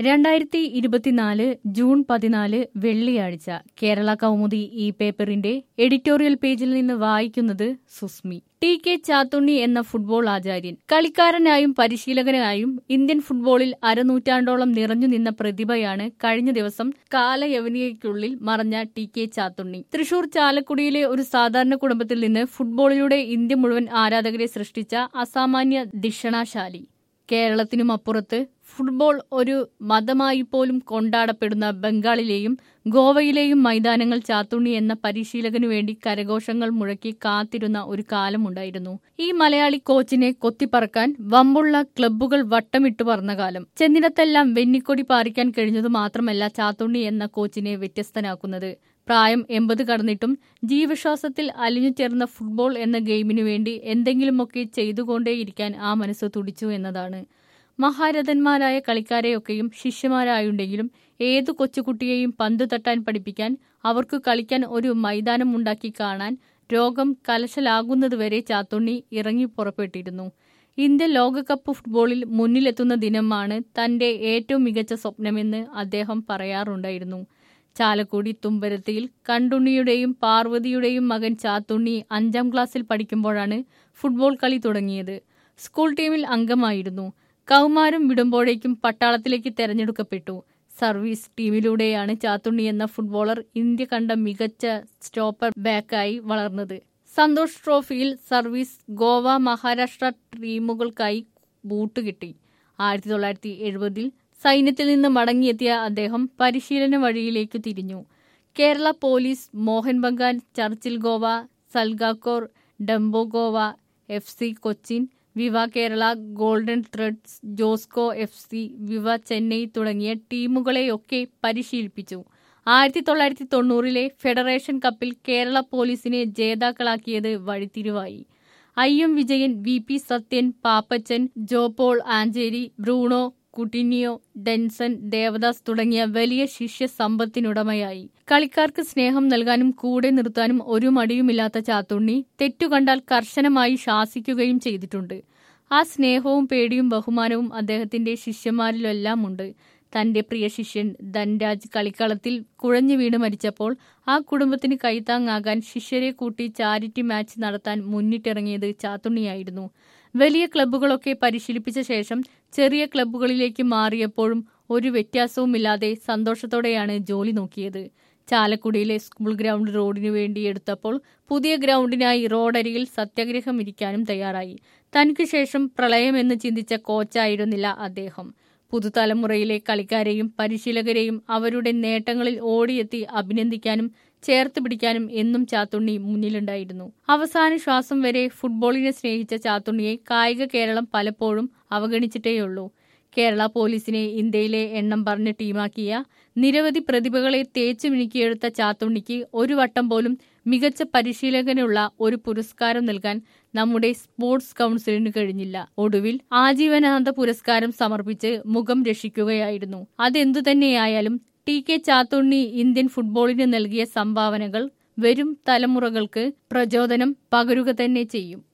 2024 June 14 വെള്ളിയാഴ്ച കേരള കൗമുദി ഈ പേപ്പറിന്റെ എഡിറ്റോറിയൽ പേജിൽ നിന്ന് വായിക്കുന്നത് സുസ്മി. ടി.കെ. ചാത്തുണ്ണി എന്ന ഫുട്ബോൾ ആചാര്യൻ, കളിക്കാരനായും പരിശീലകനായും ഇന്ത്യൻ ഫുട്ബോളിൽ അരനൂറ്റാണ്ടോളം നിറഞ്ഞു നിന്ന പ്രതിഭയാണ് കഴിഞ്ഞ ദിവസം കാലയവനികയ്ക്കുള്ളിൽ മറഞ്ഞ ടി.കെ. ചാത്തുണ്ണി. തൃശൂർ ചാലക്കുടിയിലെ ഒരു സാധാരണ കുടുംബത്തിൽ നിന്ന് ഫുട്ബോളിലൂടെ ഇന്ത്യ മുഴുവൻ ആരാധകരെ സൃഷ്ടിച്ച അസാമാന്യ ദിഷണാശാലി. കേരളത്തിനുമപ്പുറത്ത് ഫുട്ബോൾ ഒരു മതമായി പോലും കൊണ്ടാടപ്പെടുന്ന ബംഗാളിലെയും ഗോവയിലെയും മൈതാനങ്ങൾ ചാത്തുണ്ണി എന്ന പരിശീലകനു വേണ്ടി കരഘോഷങ്ങൾ മുഴക്കി കാത്തിരുന്ന ഒരു കാലമുണ്ടായിരുന്നു. ഈ മലയാളി കോച്ചിനെ കൊത്തിപ്പറക്കാൻ വമ്പുള്ള ക്ലബ്ബുകൾ വട്ടമിട്ടു പറന്ന കാലം. ചെന്നിടത്തെല്ലാം വെന്നിക്കൊടി പാറിക്കാൻ കഴിഞ്ഞതു മാത്രമല്ല ചാത്തുണ്ണി എന്ന കോച്ചിനെ വ്യത്യസ്തനാക്കുന്നത്. പ്രായം 80 കടന്നിട്ടും ജീവശ്വാസത്തിൽ അലിഞ്ഞു ചേർന്ന ഫുട്ബോൾ എന്ന ഗെയിമിനു വേണ്ടി എന്തെങ്കിലുമൊക്കെ ചെയ്തുകൊണ്ടേയിരിക്കാൻ ആ മനസ്സ് തുടിച്ചു എന്നതാണ്. മഹാരഥന്മാരായ കളിക്കാരെയൊക്കെയും ശിഷ്യന്മാരായുണ്ടെങ്കിലും ഏതു കൊച്ചുകുട്ടിയെയും പന്ത് തട്ടാൻ പഠിപ്പിക്കാൻ, അവർക്ക് കളിക്കാൻ ഒരു മൈതാനമുണ്ടാക്കി കാണാൻ രോഗം കലശലാകുന്നതുവരെ ചാത്തുണ്ണി ഇറങ്ങി പുറപ്പെട്ടിരുന്നു. ഇന്ത്യ ലോകകപ്പ് ഫുട്ബോളിൽ മുന്നിലെത്തുന്ന ദിനമാണ് തന്റെ ഏറ്റവും മികച്ച സ്വപ്നമെന്ന് അദ്ദേഹം പറയാറുണ്ടായിരുന്നു. ചാലക്കുടി തുമ്പരത്തിയിൽ കണ്ടുണ്ണിയുടെയും പാർവതിയുടെയും മകൻ ചാത്തുണ്ണി 5ാം ക്ലാസ്സിൽ പഠിക്കുമ്പോഴാണ് ഫുട്ബോൾ കളി തുടങ്ങിയത്. സ്കൂൾ ടീമിൽ അംഗമായിരുന്നു. കൗമാരം വിടുമ്പോഴേക്കും പട്ടാളത്തിലേക്ക് തെരഞ്ഞെടുക്കപ്പെട്ടു. സർവീസ് ടീമിലൂടെയാണ് ചാത്തുണ്ണി എന്ന ഫുട്ബോളർ ഇന്ത്യ കണ്ട മികച്ച സ്റ്റോപ്പർ ബാക്കായി വളർന്നത്. സന്തോഷ് ട്രോഫിയിൽ സർവീസ്, ഗോവ, മഹാരാഷ്ട്ര ടീമുകൾക്കായി ബൂട്ട് കിട്ടി. 1970 സൈന്യത്തിൽ നിന്ന് മടങ്ങിയെത്തിയ അദ്ദേഹം പരിശീലന വഴിയിലേക്കു തിരിഞ്ഞു. Kerala police, Mohun Bagan, Churchill Goa, Salgaocar, Dempo Goa, FC Cochin, viva Kerala, golden threads, Josco FC, viva Chennai തുടങ്ങിയ ടീമുകളെയൊക്കെ പരിശീലിപ്പിച്ചു. 1990 ഫെഡറേഷൻ കപ്പിൽ കേരള പോലീസിനെ ജേതാക്കളാക്കിയത് വഴിത്തിരിവായി. IM Vijayan, VP Sathyan, Pappachan, Jopaul Ancheri, Bruno, Coutinho, Denson, Devadas തുടങ്ങിയ വലിയ ശിഷ്യ സമ്പത്തിനുടമയായി. കളിക്കാർക്ക് സ്നേഹം നൽകാനും കൂടെ നിർത്താനും ഒരു മടിയുമില്ലാത്ത ചാത്തുണ്ണി തെറ്റുകണ്ടാൽ കർശനമായി ശാസിക്കുകയും ചെയ്തിട്ടുണ്ട്. ആ സ്നേഹവും പേടിയും ബഹുമാനവും അദ്ദേഹത്തിന്റെ ശിഷ്യന്മാരിലെല്ലാം ഉണ്ട്. തന്റെ പ്രിയ ശിഷ്യൻ ധൻരാജ് കളിക്കളത്തിൽ കുഴഞ്ഞു വീണ് മരിച്ചപ്പോൾ ആ കുടുംബത്തിന് കൈത്താങ്ങാകാൻ ശിഷ്യരെ കൂട്ടി ചാരിറ്റി മാച്ച് നടത്താൻ മുന്നിട്ടിറങ്ങിയത് ചാത്തുണ്ണിയായിരുന്നു. വലിയ ക്ലബ്ബുകളൊക്കെ പരിശീലിപ്പിച്ച ശേഷം ചെറിയ ക്ലബ്ബുകളിലേക്ക് മാറിയപ്പോഴും ഒരു വ്യത്യാസവുമില്ലാതെ സന്തോഷത്തോടെയാണ് ജോലി നോക്കിയത്. ചാലക്കുടിയിലെ സ്കൂൾ ഗ്രൗണ്ട് റോഡിനു വേണ്ടി എടുത്തപ്പോൾ പുതിയ ഗ്രൗണ്ടിനായി റോഡരികിൽ സത്യാഗ്രഹം ഇരിക്കാനും തയ്യാറായി. തനിക്കു ശേഷം പ്രളയമെന്ന് ചിന്തിച്ച കോച്ചായിരുന്നില്ല അദ്ദേഹം. പുതുതലമുറയിലെ കളിക്കാരെയും പരിശീലകരെയും അവരുടെ നേട്ടങ്ങളിൽ ഓടിയെത്തി അഭിനന്ദിക്കാനും ചേർത്ത് പിടിക്കാനും എന്നും ചാത്തുണ്ണി മുന്നിലുണ്ടായിരുന്നു. അവസാന ശ്വാസം വരെ ഫുട്ബോളിനെ സ്നേഹിച്ച ചാത്തുണ്ണിയെ കായിക കേരളം പലപ്പോഴും അവഗണിച്ചിട്ടേയുള്ളൂ. കേരള പോലീസിനെ ഇന്ത്യയിലെ എണ്ണം പറഞ്ഞ ടീമാക്കിയ നിരവധി പ്രതിഭകളെ തേച്ചു മിനുക്കിയെടുത്ത ചാത്തുണ്ണിക്ക് ഒരു വട്ടം പോലും മികച്ച പരിശീലകനുള്ള ഒരു പുരസ്കാരം നൽകാൻ നമ്മുടെ സ്പോർട്സ് കൗൺസിലിന് കഴിഞ്ഞില്ല. ഒടുവിൽ ആജീവനാന്ത പുരസ്കാരം സമർപ്പിച്ച് മുഖം രക്ഷിക്കുകയായിരുന്നു. അതെന്തു തന്നെയായാലും ടി.കെ. ചാത്തുണ്ണി ഇന്ത്യൻ ഫുട്ബോളിന് നൽകിയ സംഭാവനകൾ വരും തലമുറകൾക്ക് പ്രചോദനം പകരുക തന്നെ ചെയ്യും.